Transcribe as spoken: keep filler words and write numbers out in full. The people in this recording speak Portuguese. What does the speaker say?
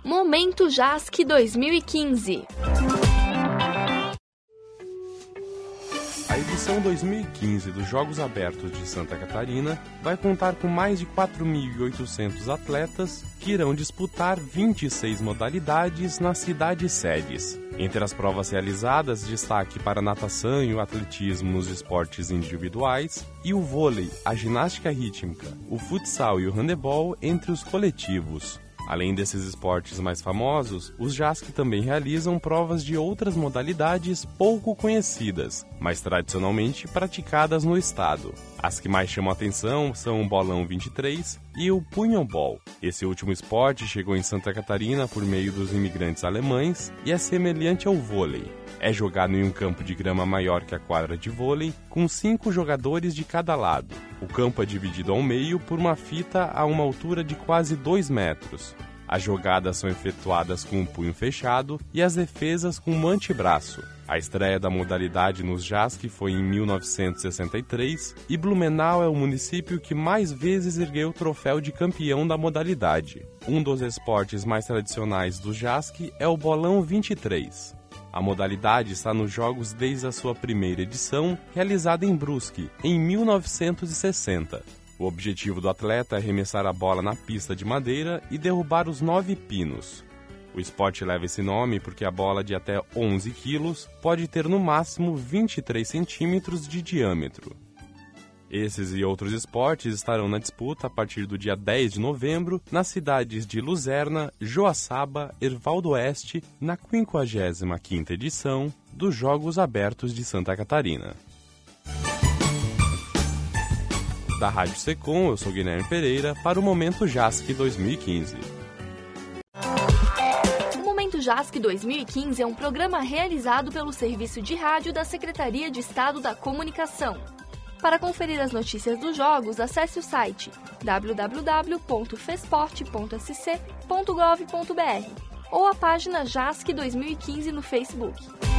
Momento JASC dois mil e quinze. A edição dois mil e quinze dos Jogos Abertos de Santa Catarina vai contar com mais de quatro mil e oitocentos atletas que irão disputar vinte e seis modalidades nas cidades sedes. Entre as provas realizadas, destaque para a natação e o atletismo nos esportes individuais e o vôlei, a ginástica rítmica, o futsal e o handebol entre os coletivos. Além desses esportes mais famosos, os JASC também realizam provas de outras modalidades pouco conhecidas, mas tradicionalmente praticadas no estado. As que mais chamam a atenção são o bolão vinte e três e o punhobol. Esse último esporte chegou em Santa Catarina por meio dos imigrantes alemães e é semelhante ao vôlei. É jogado em um campo de grama maior que a quadra de vôlei, com cinco jogadores de cada lado. O campo é dividido ao meio por uma fita a uma altura de quase dois metros. As jogadas são efetuadas com o punho fechado e as defesas com o antebraço. A estreia da modalidade nos JASC foi em mil novecentos e sessenta e três e Blumenau é o município que mais vezes ergueu o troféu de campeão da modalidade. Um dos esportes mais tradicionais do JASC é o bolão vinte e três. A modalidade está nos Jogos desde a sua primeira edição, realizada em Brusque, em mil novecentos e sessenta. O objetivo do atleta é arremessar a bola na pista de madeira e derrubar os nove pinos. O esporte leva esse nome porque a bola de até onze quilos pode ter no máximo vinte e três centímetros de diâmetro. Esses e outros esportes estarão na disputa a partir do dia dez de novembro nas cidades de Luzerna, Joaçaba, Erval do Oeste, na quinquagésima quinta edição dos Jogos Abertos de Santa Catarina. Da Rádio Secom, eu sou Guilherme Pereira para o Momento JASC dois mil e quinze. O Momento JASC dois mil e quinze é um programa realizado pelo Serviço de Rádio da Secretaria de Estado da Comunicação. Para conferir as notícias dos jogos, acesse o site w w w ponto fesport ponto s c ponto gov ponto b r ou a página JASC dois mil e quinze no Facebook.